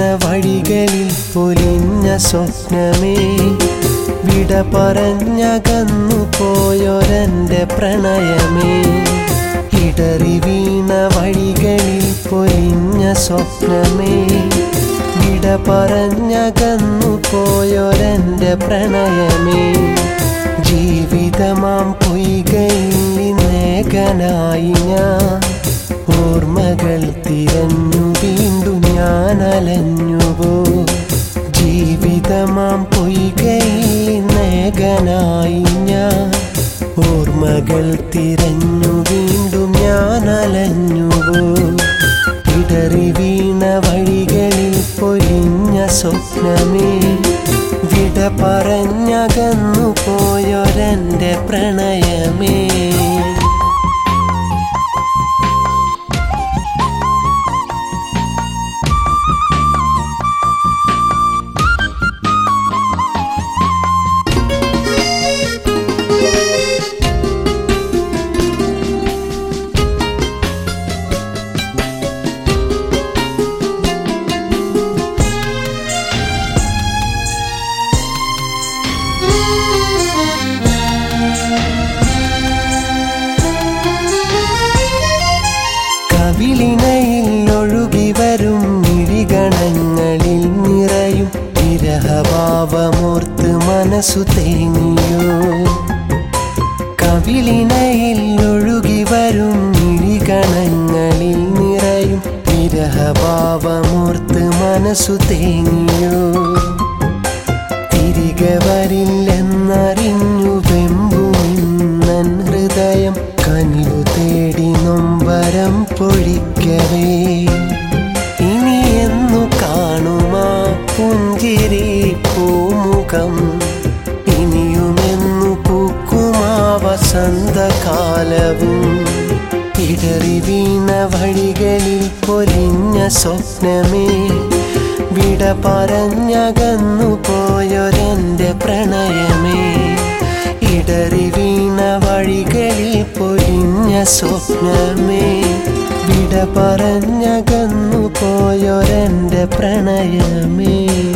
വഴികളിൽ പൊലിഞ്ഞ സ്വപ്നമേ, വിട പറഞ്ഞകന്നു പോയൊരെൻ്റെ പ്രണയമേ. ഇടറി വീണ വഴികളിൽ പൊലിഞ്ഞ സ്വപ്നമേ, വിട പറഞ്ഞകന്നു പോയൊരെൻ്റെ പ്രണയമേ. ജീവിതമാം പൊയ്കയിൽ നേകനായി ഞാൻ, ഓർമ്മകൾ തിരഞ്ഞു വീണ്ടും ഞാൻ അലഞ്ഞുവോ. ജീവിതമാം പൊയ്കയിൽ നേകനായി ഞാൻ, ഓർമ്മകൾ തിരഞ്ഞു വീണ്ടും ഞാൻ അലഞ്ഞുവോ. ഇടറി വീണ വഴികളിൽ പൊലിഞ്ഞ സ്വപ്നമേ, വിട പറഞ്ഞകന്നു പോയൊരെൻ്റെ പ്രണയമേ. കവിളിനയിൽ ഒഴുകി വരും മിഴിഗണങ്ങളിൽ നിറയും വിരഹഭാവമോർത്ത് മനസ്സു തേങ്ങിയോ. കവിളിനയിൽ ഒഴുകി വരും മിഴിഗണങ്ങളിൽ നിറയും വിരഹഭാവമോർത്ത് മനസ്സു തേങ്ങിയോ. തിരികെ വരില്ലെന്നറിഞ്ഞു വെമ്പുമിന്നൻ ഹൃദയം, കനിവു തേടി നൊമ്പരം പൊഴിക്കവേ. ഇനി എന്നു കാണുമാ പുഞ്ചിരി പൂമുഖം, ഇനിയുമെന്നു പൂക്കുമാ വസന്തകാലവും. ഇടറി വീണ വഴികളിൽ പൊലിഞ്ഞ സ്വപ്നമേ, വിട പറഞ്ഞകന്നു പോയൊരെൻ്റെ പ്രണയമേ. ഇടറി വീണ വഴികളിൽ പൊലിഞ്ഞ സ്വപ്നമേ, വിട പറഞ്ഞകന്നു പോയൊരെൻ്റെ പ്രണയമേ.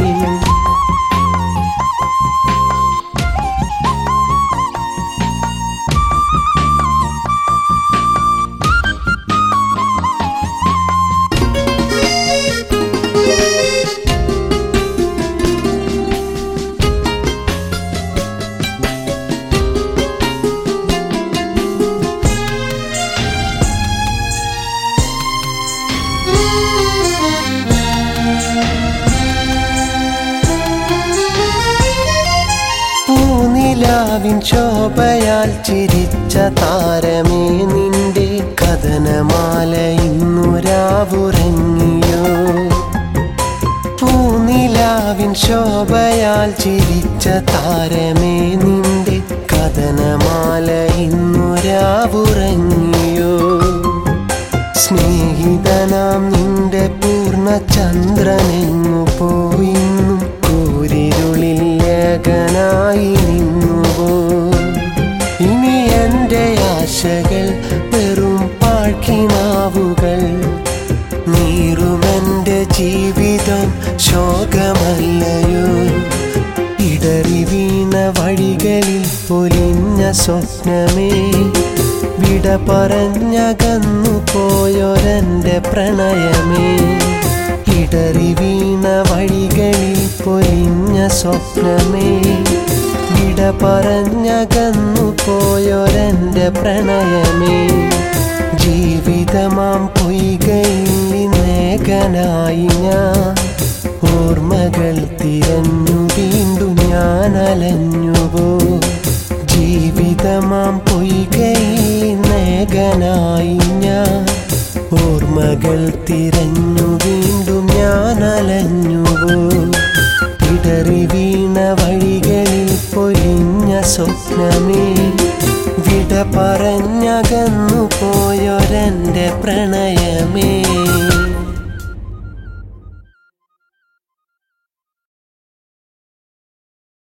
പൂനിലാവിൻ ശോഭയാൽ ചിരിച്ച താരമേ, നിന്റെ കഥനമാല ഇന്നു രാവുറങ്ങിയോ. പൂനിലാവിൻ ശോഭയാൽ ചിരിച്ച താരമേ, നിന്റെ കഥനമാല ഇന്നു രാവുറങ്ങിയോ. സ്നേഹിതനാം നിന്റെ പൂർണ്ണചന്ദ്രനെങ്ങു പോയിന്നും കൂരിരുളിൽ ലേഖനായി നിന്നുവോ. ഇനി എൻ്റെ ആശകൾ വെറും പാഴ്ക്കിനാവുകൾ, നീറുമെൻ്റെ ജീവിതം ശോകമല്ലയോ. ഇടറി വീണ വഴികളിൽ പൊലിഞ്ഞ സ്വപ്നമേ, വിട പറഞ്ഞകന്നു പോയൊരെൻ്റെ പ്രണയമേ. ഇടറി വീണ വഴികളിൽ പൊലിഞ്ഞ സ്വപ്നമേ, വിട പറഞ്ഞകന്നു പോയൊരെൻ്റെ പ്രണയമേ. ജീവിതമാം പൊയ്കയിൽ നേകനായി ഞാൻ, ഓർമ്മകൾ തിരഞ്ഞു വീണ്ടും ഞാൻ അലഞ്ഞുവോ. ജീവിതമാം പൊയ്കയിൽ നേകനായി ഞാൻ, ഓർമ്മകൾ തിരഞ്ഞു വീണ്ടും ഞാൻ അലഞ്ഞുവോ. ഇടറി വീണ വഴികളിൽ പൊലിഞ്ഞ സ്വപ്നമേ, വിട പറഞ്ഞകന്നു പോയൊരെൻ്റെ പ്രണയം.